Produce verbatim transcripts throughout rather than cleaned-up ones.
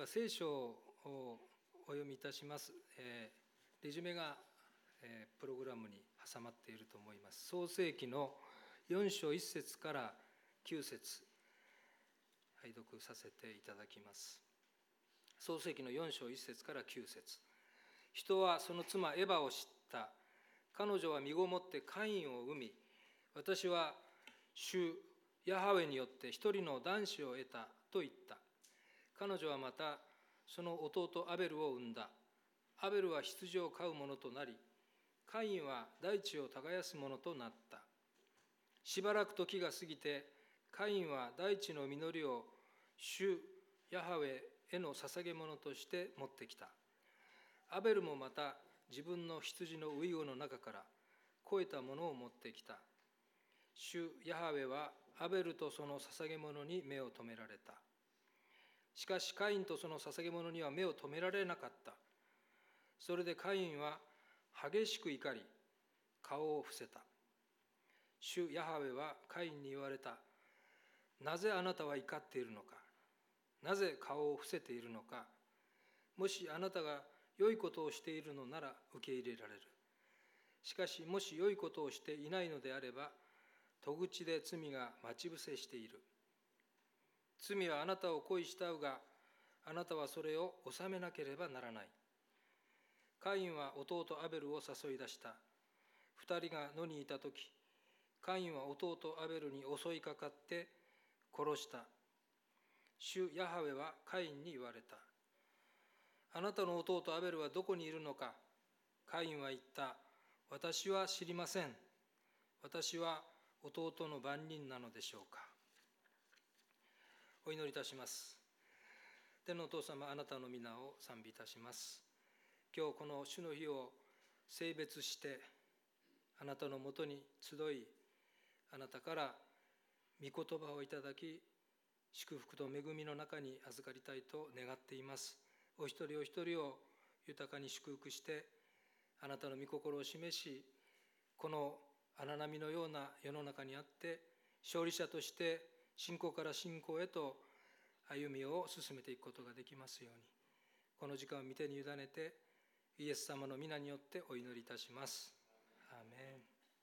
聖書をお読みいたします。えー、レジュメが、えー、プログラムに挟まっていると思います。創世記のよん章いち節からきゅう節、拝読させていただきます。創世記のよん章いち節からきゅう節。人はその妻エバを知った。彼女は身ごもってカインを産み、私は主ヤハウェによって一人の男子を得たと言った。彼女はまたその弟アベルを産んだ。アベルは羊を飼う者となり、カインは大地を耕す者となった。しばらく時が過ぎて、カインは大地の実りを主ヤハウェへの捧げ物として持ってきた。アベルもまた自分の羊のウイゴの中から肥えたものを持ってきた。主ヤハウェはアベルとその捧げ物に目を留められた。しかしカインとその捧げ物には目を留められなかった。それでカインは激しく怒り、顔を伏せた。主ヤハウェはカインに言われた。なぜあなたは怒っているのか。なぜ顔を伏せているのか。もしあなたが良いことをしているのなら受け入れられる。しかしもし良いことをしていないのであれば、戸口で罪が待ち伏せしている。罪はあなたを恋したうが、あなたはそれを収めなければならない。カインは弟アベルを誘い出した。二人が野にいたとき、カインは弟アベルに襲いかかって殺した。主ヤハウェはカインに言われた。あなたの弟アベルはどこにいるのか。カインは言った。私は知りません。私は弟の番人なのでしょうか。お祈りいたします。天のお父様、あなたの皆を賛美いたします。今日この主の日を聖別して、あなたのもとに集い、あなたから御言葉をいただき、祝福と恵みの中に預かりたいと願っています。お一人お一人を豊かに祝福して、あなたの御心を示し、この荒波のような世の中にあって、勝利者として信仰から信仰へと歩みを進めていくことができますように、この時間を御手に委ねて、イエス様の皆によってお祈りいたします。アーメン。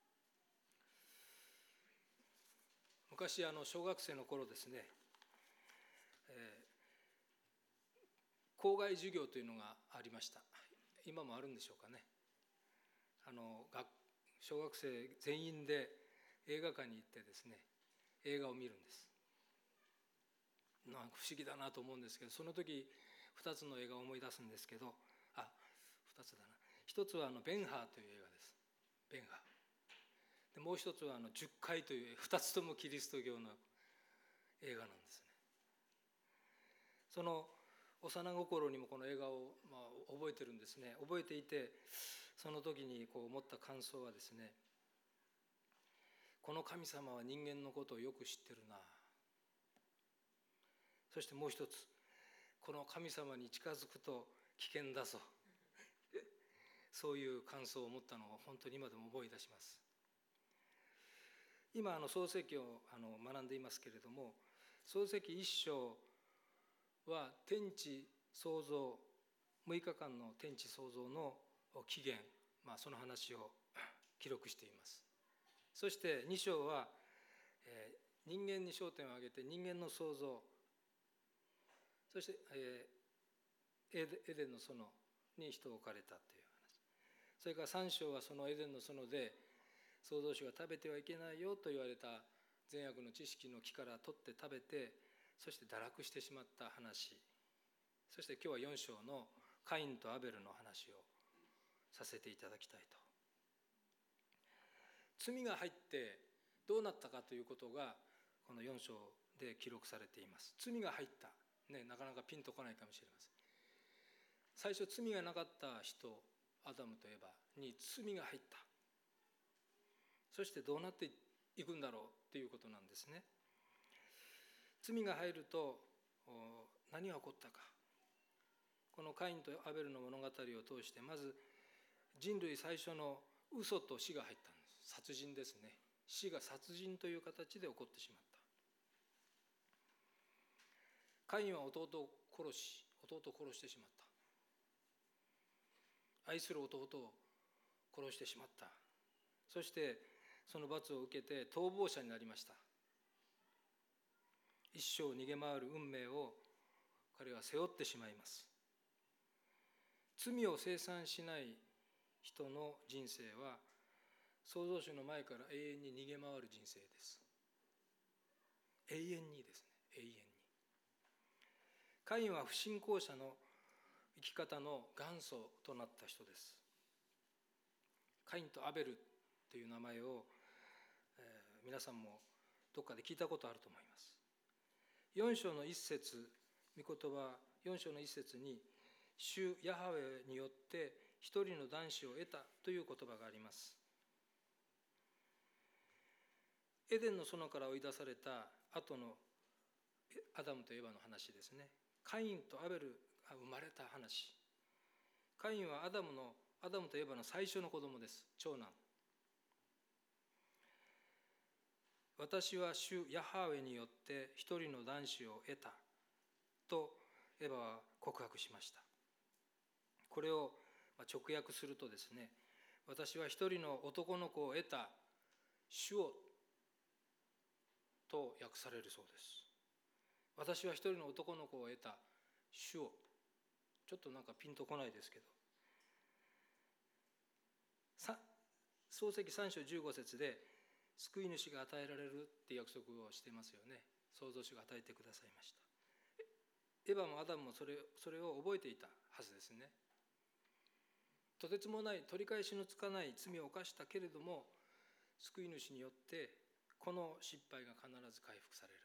昔あの小学生の頃ですね、えー、校外授業というのがありました。今もあるんでしょうかね。あの学小学生全員で映画館に行ってですね、映画を見るんです。なんか不思議だなと思うんですけど、その時ふたつの映画を思い出すんですけど、あ、ふたつだな。一つはあのベンハーという映画です。ベンハー。でもう一つはあのじゅっかいという、ふたつともキリスト教の映画なんですね。その幼心にもこの映画をまあ覚えてるんですね。覚えていて、その時にこう思った感想はですね、この神様は人間のことをよく知ってるな。そしてもう一つ、この神様に近づくと危険だぞ。そういう感想を持ったのを本当に今でも思い出します。今あの創世記をあの学んでいますけれども、創世記一章は天地創造、むいかかんの天地創造の起源、まあ、その話を記録しています。そしてに章は、えー、人間に焦点を挙げて人間の創造、そして、えー、エデンの園に人を置かれたという話。それからさん章はそのエデンの園で創造主が食べてはいけないよと言われた善悪の知識の木から取って食べて、そして堕落してしまった話。そして今日はよん章のカインとアベルの話をさせていただきたいと。罪が入ってどうなったかということがこのよん章で記録されています。罪が入った、ね、なかなかピンとこないかもしれません。最初罪がなかった人、アダムとエバに罪が入った。そしてどうなっていくんだろうということなんですね。罪が入ると何が起こったか。このカインとアベルの物語を通して、まず人類最初の嘘と死が入ったんです。殺人ですね。死が殺人という形で起こってしまった。カインは弟を殺し、 弟を殺してしまった。愛する弟を殺してしまった。そしてその罰を受けて逃亡者になりました。一生逃げ回る運命を彼は背負ってしまいます。罪を清算しない人の人生は創造主の前から永遠に逃げ回る人生です。永遠にですね、永遠に。カインは不信仰者の生き方の元祖となった人です。カインとアベルという名前を、えー、皆さんもどっかで聞いたことあると思います。よん章の一節、御言葉よん章の一節に、主ヤハウェによって一人の男子を得たという言葉があります。エデンの園から追い出された後のアダムとエバの話ですね。カインとアベルが生まれた話。カインはアダムのアダムとエバの最初の子供です。長男。私は主ヤハウェによって一人の男子を得たとエバは告白しました。これを直訳するとですね、私は一人の男の子を得た主をと訳されるそうです。私は一人の男の子を得た主を、ちょっとなんかピンとこないですけど、創世記さん章じゅうご節で救い主が与えられるって約束をしていますよね。創造主が与えてくださいました。エバもアダムもそれ、それを覚えていたはずですね。とてつもない取り返しのつかない罪を犯したけれども、救い主によってこの失敗が必ず回復される。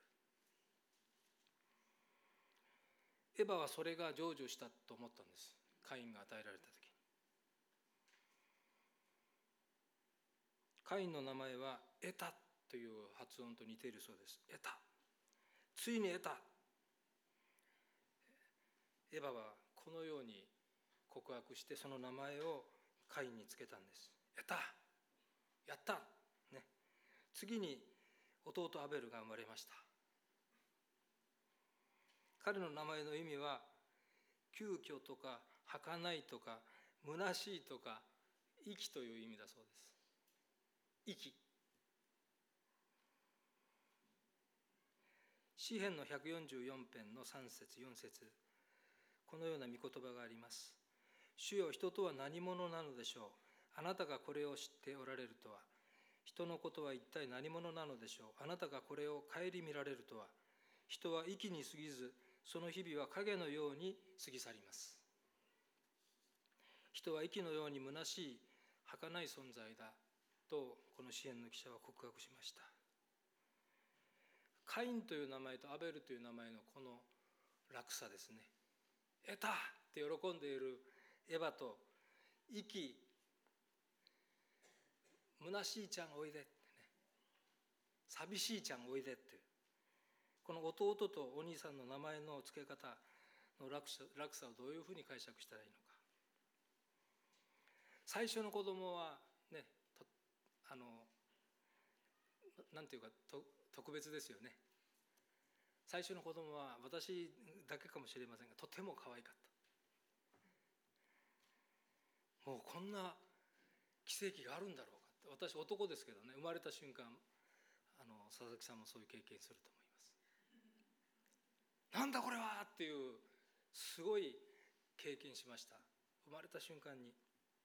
エバはそれが成就したと思ったんです。カインが与えられた時に。カインの名前は得たという発音と似ているそうです。得た。ついに得た。エバはこのように告白してその名前をカインにつけたんです。得た。やった。ね。次に弟アベルが生まれました。彼の名前の意味は急遽とか儚いとか虚しいとか息という意味だそうです。息。詩編のひゃくよんじゅうよん編のさん節よん節、このような御言葉があります。主よ、人とは何者なのでしょう。あなたがこれを知っておられるとは。人のことは一体何者なのでしょう。あなたがこれを顧みられるとは。人は息に過ぎず、その日々は影のように過ぎ去ります。人は息のように虚しい儚い存在だとこの詩編の記者は告白しました。カインという名前とアベルという名前のこの落差ですね。得たって喜んでいるエバと、息虚しいちゃんおいでってね、寂しいちゃんおいでっていう、この弟とお兄さんの名前の付け方の落差、落差をどういうふうに解釈したらいいのか。最初の子供はね、とあのなんていうかと特別ですよね。最初の子供は私だけかもしれませんが、とても可愛かった。もうこんな奇跡があるんだろうかって。私男ですけどね、生まれた瞬間、あの佐々木さんもそういう経験すると思います。なんだこれはっていうすごい経験しました。生まれた瞬間に。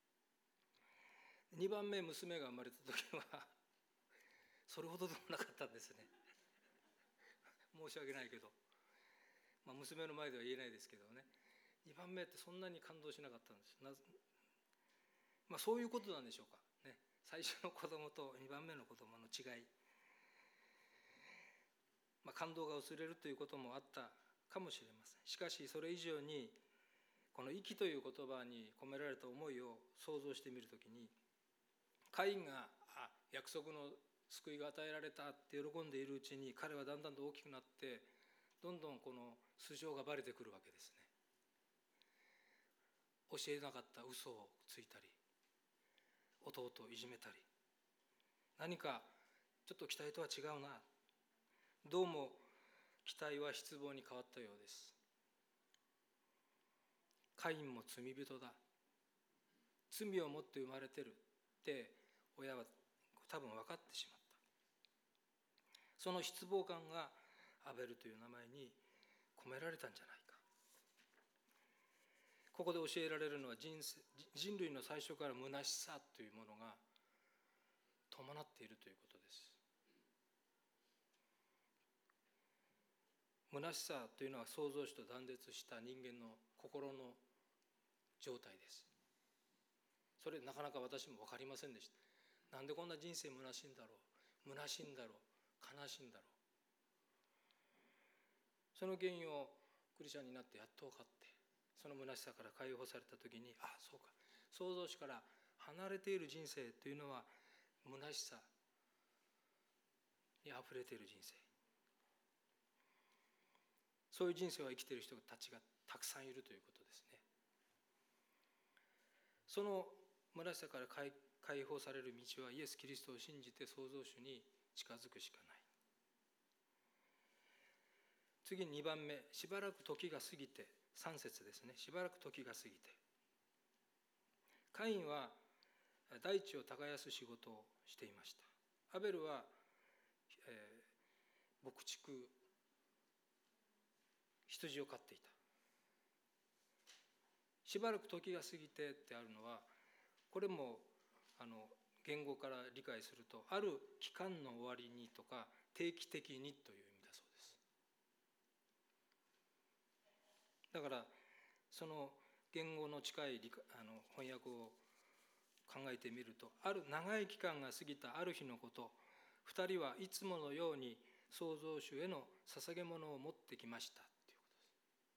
にばんめ娘が生まれた時はそれほどでもなかったんですね。申し訳ないけど、まあ、娘の前では言えないですけどね、にばんめってそんなに感動しなかったんです。なぜ、まあ、そういうことなんでしょうかね。最初の子供とにばんめの子供の違い、まあ、感動が薄れるということもあったかもしれません。しかしそれ以上にこの息という言葉に込められた思いを想像してみるときに、カインがあ約束の救いが与えられたって喜んでいるうちに、彼はだんだんと大きくなってどんどんこの素性がバレてくるわけですね。教えなかった嘘をついたり、弟をいじめたり、何かちょっと期待とは違うな、どうも期待は失望に変わったようです。 カインも罪人だ、罪を持って生まれてるって親は多分分かってしまった。その失望感がアベルという名前に込められたんじゃないか。ここで教えられるのは 人, 人類の最初から虚しさというものが伴っているということです。虚しさというのは創造主と断絶した人間の心の状態です。それなかなか私も分かりませんでした。なんでこんな人生虚しいんだろう、虚しいんだろう、悲しいんだろう。その原因をクリスチャンになってやっと分かって、その虚しさから解放された時に、あ、そうか、創造主から離れている人生というのは虚しさにあふれている人生、そういう人生を生きている人たちがたくさんいるということですね。その虚しさから解放される道はイエス・キリストを信じて創造主に近づくしかない。次ににばんめ、しばらく時が過ぎて、さん節ですね。しばらく時が過ぎて、カインは大地を耕す仕事をしていました。アベルは、えー、牧畜、羊を飼っていた。しばらく時が過ぎてってあるのは、これもあの言語から理解すると、ある期間の終わりにとか定期的にという意味だそうです。だからその言語の近いあの翻訳を考えてみると、ある長い期間が過ぎたある日のこと、二人はいつものように創造主への捧げ物を持ってきましたということ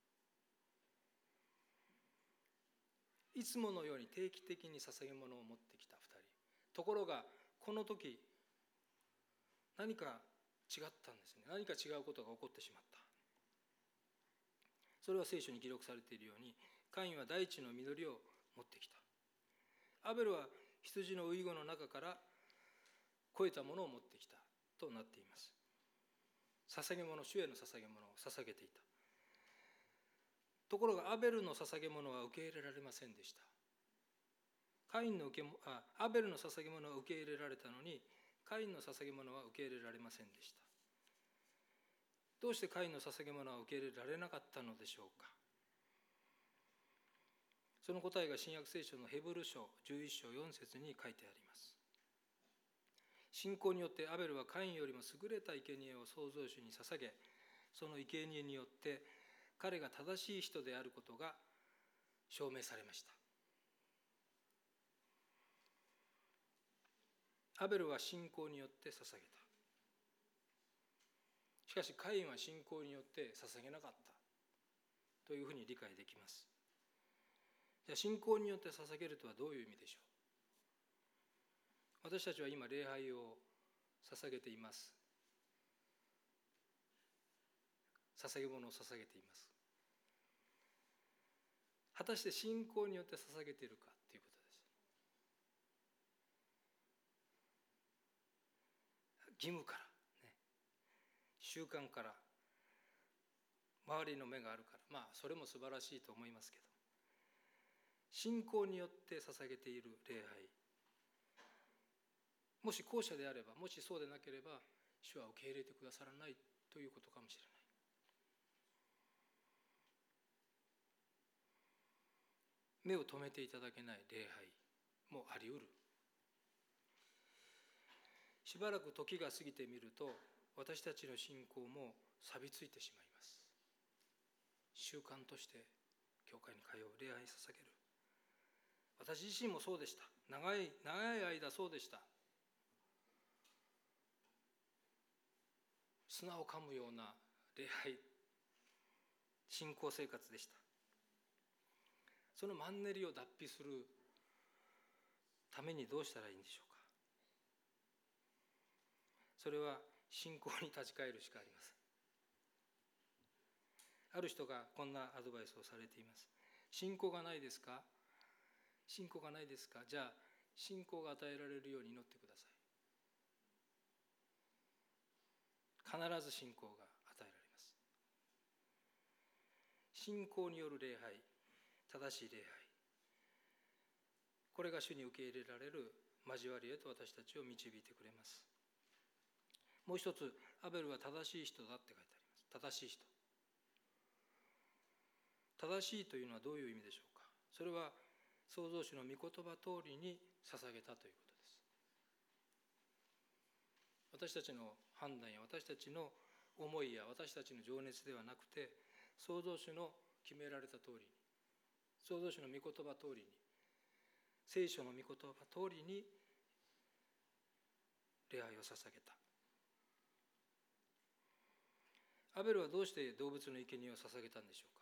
です。いつものように定期的に捧げ物を持ってきた二人。ところがこの時何か違ったんですね。何か違うことが起こってしまった。それは聖書に記録されているように、カインは大地の実りを持ってきた。アベルは羊の遺語の中から肥えたものを持ってきたとなっています。捧げ物、主への捧げ物を捧げていた。ところがアベルの捧げ物は受け入れられませんでした。カインの受けあアベルの捧げ物は受け入れられたのに、カインの捧げ物は受け入れられませんでした。どうしてカインの捧げ物は受け入れられなかったのでしょうか。その答えが新約聖書のヘブル書じゅういっ章よん節に書いてあります。信仰によってアベルはカインよりも優れた生贄を創造主に捧げ、その生贄によって彼が正しい人であることが証明されました。アベルは信仰によって捧げた。しかしカインは信仰によって捧げなかったというふうに理解できます。じゃあ信仰によって捧げるとはどういう意味でしょう。私たちは今礼拝を捧げています。捧げ物を捧げています。果たして信仰によって捧げているかということです。義務から、ね、習慣から、周りの目があるから、まあそれも素晴らしいと思いますけど、信仰によって捧げている礼拝、もし後者であれば、もしそうでなければ、主は受け入れてくださらないということかもしれない。目を留めていただけない礼拝もあり得る。しばらく時が過ぎてみると、私たちの信仰も錆びついてしまいます。習慣として教会に通う、礼拝に捧げる。私自身もそうでした。長い長い間そうでした。砂を噛むような礼拝、信仰生活でした。そのマンネリを脱皮するためにどうしたらいいんでしょうか。それは信仰に立ち返るしかありません。ある人がこんなアドバイスをされています。信仰がないですか？信仰がないですか？じゃあ信仰が与えられるように祈ってください。必ず信仰が与えられます。信仰による礼拝、 正しい礼拝、これが主に受け入れられる交わりへと私たちを導いてくれます。もう一つ、アベルは正しい人だって書いてあります。正しい人。正しいというのはどういう意味でしょうか。それは創造主の御言葉通りに捧げたということです。私たちの判断や私たちの思いや私たちの情熱ではなくて、創造主の決められた通りに、創造主の御言葉通りに、聖書の御言葉通りに礼拝を捧げた。アベルはどうして動物の生贄を捧げたんでしょうか。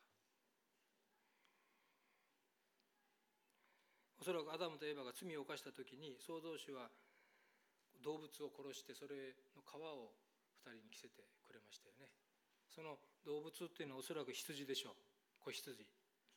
おそらくアダムとエバが罪を犯した時に、創造主は動物を殺してそれの皮を二人に着せてくれましたよね。その動物っていうのはおそらく羊でしょう。子羊。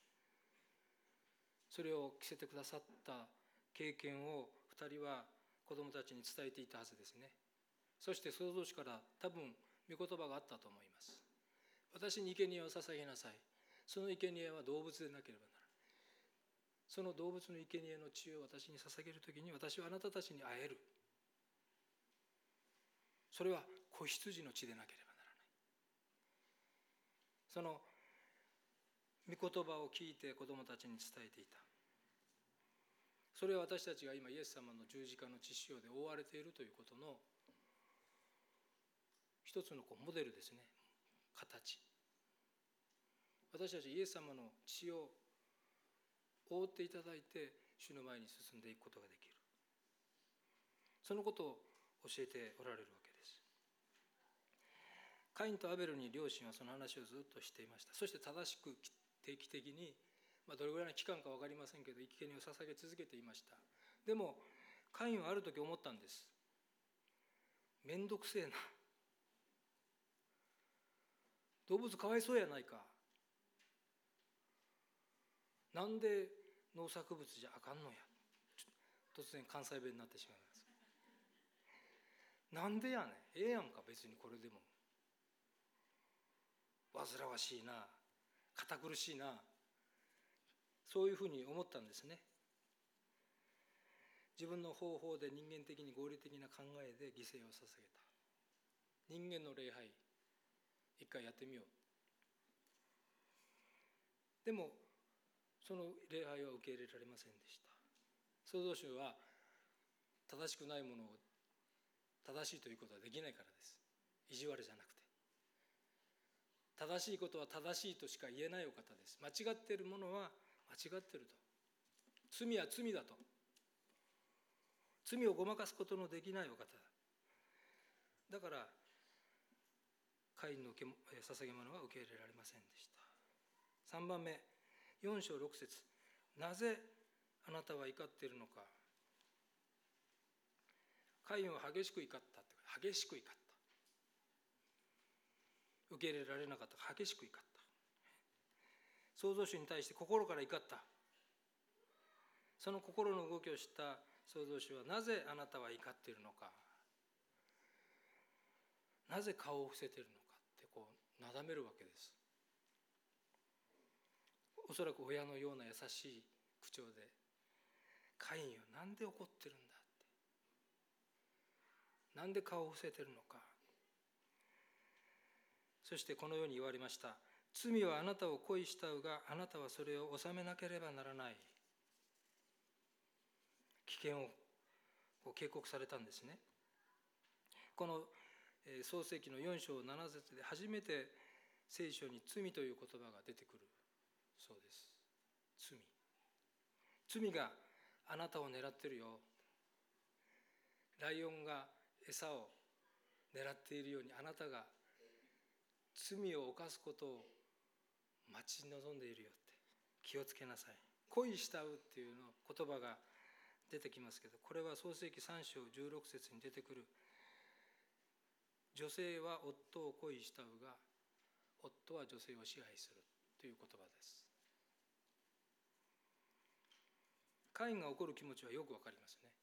それを着せてくださった経験を二人は子供たちに伝えていたはずですね。そして創造主から多分御言葉があったと思います。私に生贄を捧げなさい。その生贄は動物でなければならない。その動物の生贄の血を私に捧げるときに、私はあなたたちに会える。それは子羊の血でなければならない。その御言葉を聞いて子供たちに伝えていた。それは私たちが今イエス様の十字架の血潮で覆われているということの一つのこうモデルですね。形。私たちイエス様の血を覆っていただいて主の前に進んでいくことができる。そのことを教えておられるわけです。カインとアベルに両親はその話をずっとしていました。そして正しく定期的に、まあ、どれぐらいの期間か分かりませんけど、生贄を捧げ続けていました。でもカインはある時思ったんです。めんどくせえな。動物かわいそうやないか。なんで農作物じゃあかんのや。突然関西弁になってしまいます。なんでやねん。ええやんか、別にこれでも。煩わしいな、堅苦しいな、そういうふうに思ったんですね。自分の方法で人間的に合理的な考えで犠牲を捧げた。人間の礼拝、一回やってみよう。でもその礼拝は受け入れられませんでした。創造主は正しくないものを正しいということはできないからです。意地悪じゃなくて、正しいことは正しいとしか言えないお方です。間違っているものは間違っていると、罪は罪だと、罪をごまかすことのできないお方だ。だからカインの捧げ物は受け入れられませんでした。さんばんめ、よん章ろく節、なぜあなたは怒っているのか。カインは激しく怒ったって、激しく怒った。受け入れられなかった。激しく怒った。創造主に対して心から怒った。その心の動きを知った創造主は、なぜあなたは怒っているのか、なぜ顔を伏せているのかってこうなだめるわけです。おそらく親のような優しい口調で、カインよ、なんで怒ってるんだって、なんで顔を伏せてるのか。そしてこのように言われました。罪はあなたを恋したうが、あなたはそれを治めなければならない。危険を警告されたんですね。この創世記のよん章なな節で初めて聖書に罪という言葉が出てくるそうです。罪。罪があなたを狙ってるよ。ライオンが餌を狙っているように、あなたが罪を犯すことを待ち望んでいるよって、気をつけなさい。恋したうっていうの言葉が出てきますけど、これは創世記さん章じゅうろく節に出てくる、女性は夫を恋したうが夫は女性を支配するという言葉です。カインが怒る気持ちはよくわかりますね。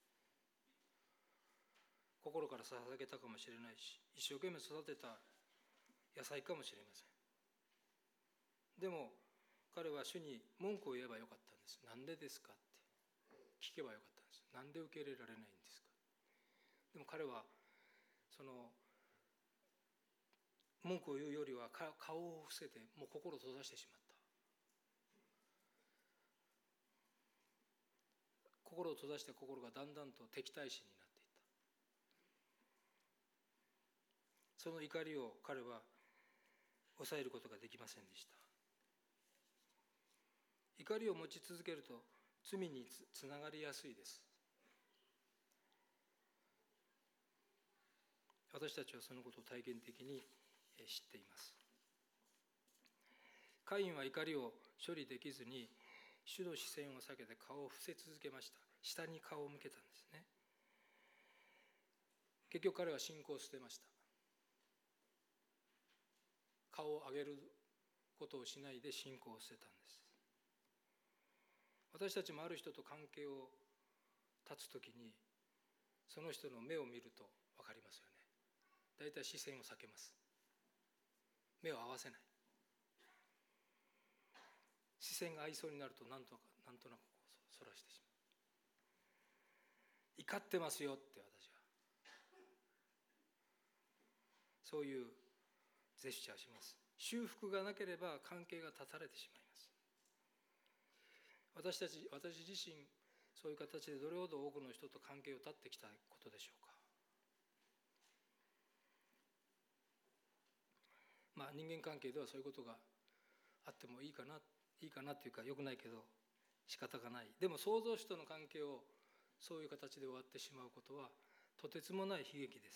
心から捧げたかもしれないし、一生懸命育てた野菜かもしれません。でも彼は主に文句を言えばよかったんです。なんでですかって聞けばよかったんです。なんで受け入れられないんですか。でも彼はその文句を言うよりは顔を伏せてもう心を閉ざしてしまった。心を閉ざして心がだんだんと敵対心になっていった。その怒りを彼は抑えることができませんでした。怒りを持ち続けると罪につながりやすいです。私たちはそのことを体験的に知っています。カインは怒りを処理できずに主の視線を避けて顔を伏せ続けました。下に顔を向けたんですね。結局彼は信仰を捨てました。顔を上げることをしないで信仰を捨てたんです。私たちもある人と関係を断つときにその人の目を見ると分かりますよね。だいたい視線を避けます。目を合わせない。視線が合いそうになるとなんとなくなんとなくこうそらしてしまう。怒ってますよって私はそういうジェスチャーします。修復がなければ関係が断たれてしまいます。私たち私自身そういう形でどれほど多くの人と関係を断ってきたことでしょうか。まあ人間関係ではそういうことがあってもいいかないいかなというか良くないけど仕方がない。でも創造主との関係をそういう形で終わってしまうことはとてつもない悲劇です。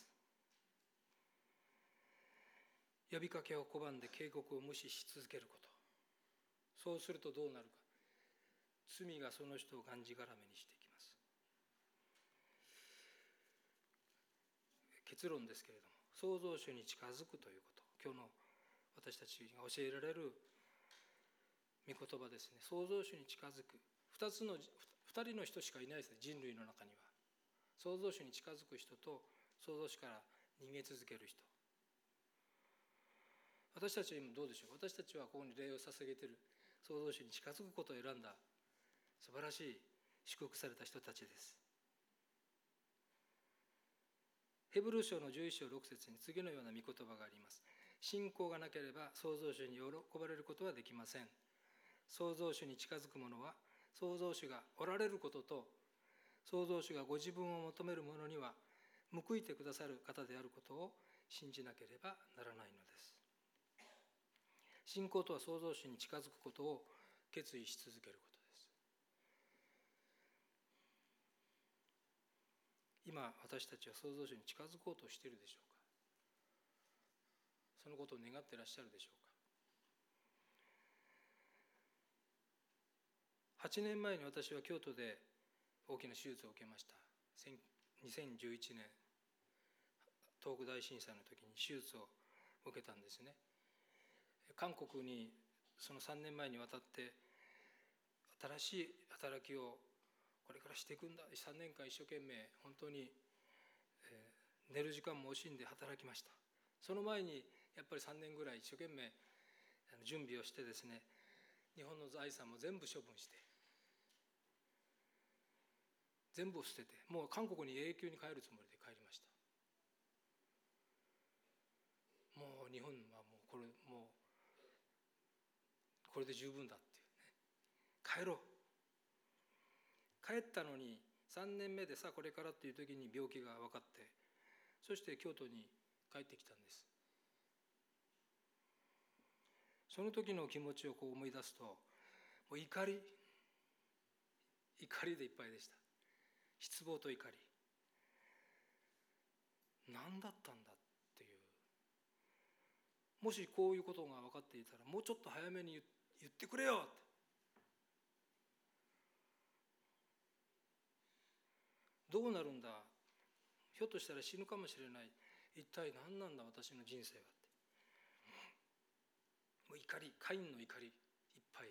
呼びかけを拒んで警告を無視し続けること。そうするとどうなるか。罪がその人をがんじがらめにしていきます。結論ですけれども、創造主に近づくということ、今日の私たちが教えられる御言葉ですね。創造主に近づく。二つの二人の人しかいないですね、人類の中には。創造主に近づく人と創造主から逃げ続ける人。私たちは今どうでしょう。私たちはここに礼を捧げている創造主に近づくことを選んだ素晴らしい祝福された人たちです。ヘブル書のじゅういっ章ろく節に次のような御言葉があります。信仰がなければ創造主に喜ばれることはできません。創造主に近づく者は創造主がおられることと創造主がご自分を求める者には報いてくださる方であることを信じなければならないのです。信仰とは創造主に近づくことを決意し続けることです。今私たちは創造主に近づこうとしているでしょうか。そのことを願っていらっしゃるでしょうか。はちねんまえに私は京都で大きな手術を受けました。にせんじゅういちねん東北大震災の時に手術を受けたんですね。韓国にそのさんねんまえにわたって新しい働きをこれからしていくんだ。さんねんかん一生懸命本当に寝る時間も惜しんで働きました。その前にやっぱりさんねんぐらい一生懸命準備をしてですね、日本の財産も全部処分して全部を捨てて、もう韓国に永久に帰るつもりで帰りました。もう日本はもうこれもうこれで十分だっていうね、帰ろう。帰ったのにさんねんめでさあこれからっていう時に病気が分かって、そして京都に帰ってきたんです。その時の気持ちをこう思い出すと、もう怒り怒りでいっぱいでした。失望と怒り。何だったんだっていう。もしこういうことが分かっていたらもうちょっと早めに言ってくれよって。どうなるんだ、ひょっとしたら死ぬかもしれない、一体何なんだ私の人生はって。もう怒り、カインの怒りいっぱい、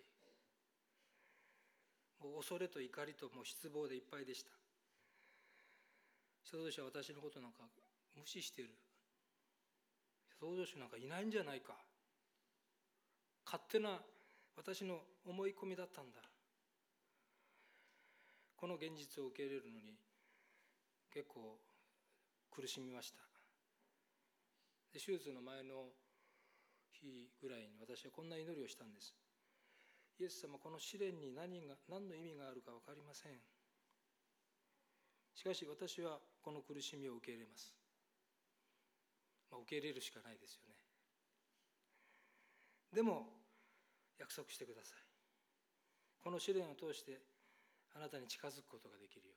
もう恐れと怒りともう失望でいっぱいでした。創造主は私のことなんか無視している、創造主なんかいないんじゃないか、勝手な私の思い込みだったんだ。この現実を受け入れるのに結構苦しみました。で手術の前の日ぐらいに私はこんな祈りをしたんです。イエス様、この試練に何が何の意味があるか分かりません。しかし私はこの苦しみを受け入れます。まあ、受け入れるしかないですよね。でも約束してください。この試練を通してあなたに近づくことができるよ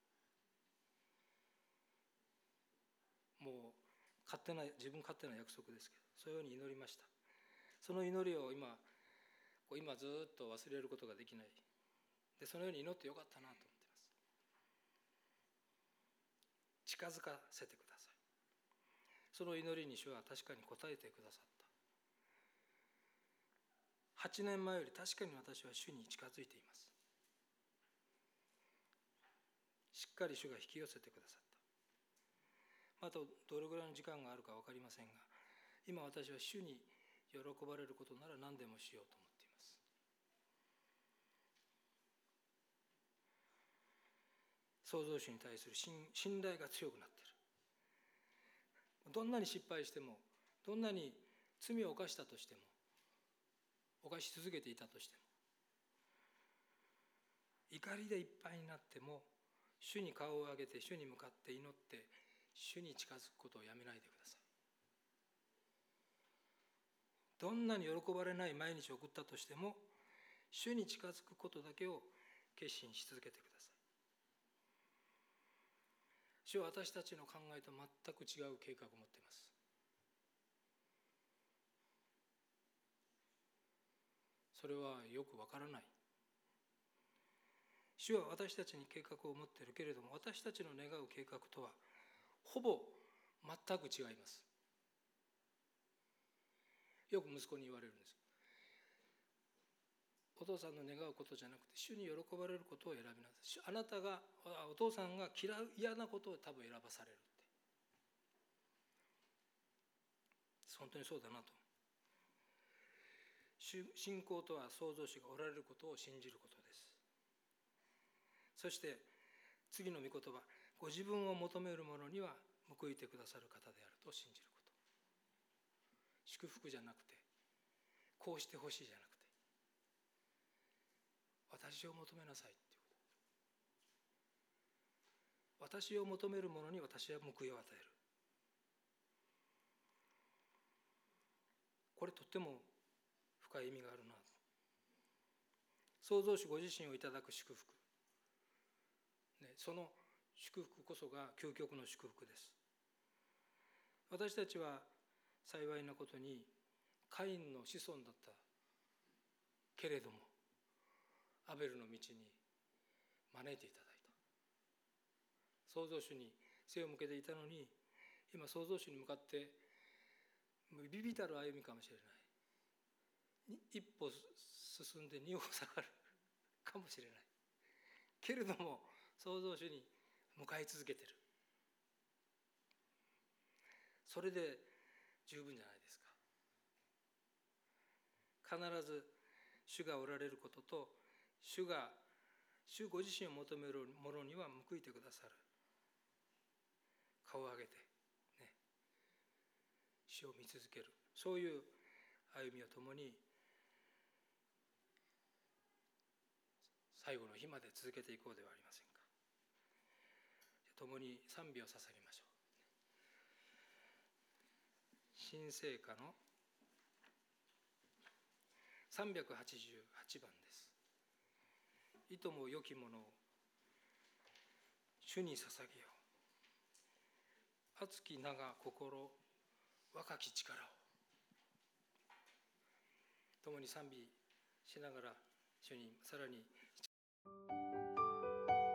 うに。もう勝手な自分勝手な約束ですけど、そういうように祈りました。その祈りを今今ずっと忘れることができない。でそのように祈ってよかったなと思っています。近づかせてください。その祈りに主は確かに応えてくださった。はちねんまえより確かに私は主に近づいています。しっかり主が引き寄せてくださった。またどれぐらいの時間があるか分かりませんが、今私は主に喜ばれることなら何でもしようと思っています。創造主に対する信頼が強くなっている。どんなに失敗しても、どんなに罪を犯したとしても、犯し続けていたとしても、怒りでいっぱいになっても、主に顔を上げて主に向かって祈って主に近づくことをやめないでください。どんなに喜ばれない毎日を送ったとしても、主に近づくことだけを決心し続けてください。主は私たちの考えと全く違う計画を持っています。それはよくわからない。主は私たちに計画を持っているけれども、私たちの願う計画とはほぼ全く違います。よく息子に言われるんです。お父さんの願うことじゃなくて主に喜ばれることを選びなさい。あなたがお父さんが嫌う嫌なことを多分選ばされるって。本当にそうだなと。信仰とは創造主がおられることを信じることです。そして次の御言葉、ご自分を求める者には報いてくださる方であると信じること。祝福じゃなくて、こうしてほしいじゃなくて、私を求めなさいっていうこと。私を求める者に私は報いを与える。これとっても深い意味があるな。創造主ご自身をいただく祝福、ね、その祝福こそが究極の祝福です。私たちは幸いなことにカインの子孫だったけれども、アベルの道に招いていただいた。創造主に背を向けていたのに、今創造主に向かって微々たる歩みかもしれない、一歩進んで二歩下がるかもしれないけれども、創造主に向かい続けている。それで十分じゃないですか。必ず主がおられることと、主が主ご自身を求める者には報いてくださる。顔を上げてね、主を見続ける、そういう歩みを共に最後の日まで続けていこうではありませんか。共に賛美を捧げましょう。新聖歌のさんびゃくはちじゅうはちばんです。いとも良きものを主に捧げよう。熱き名が心、若き力を。共に賛美しながら主にさらに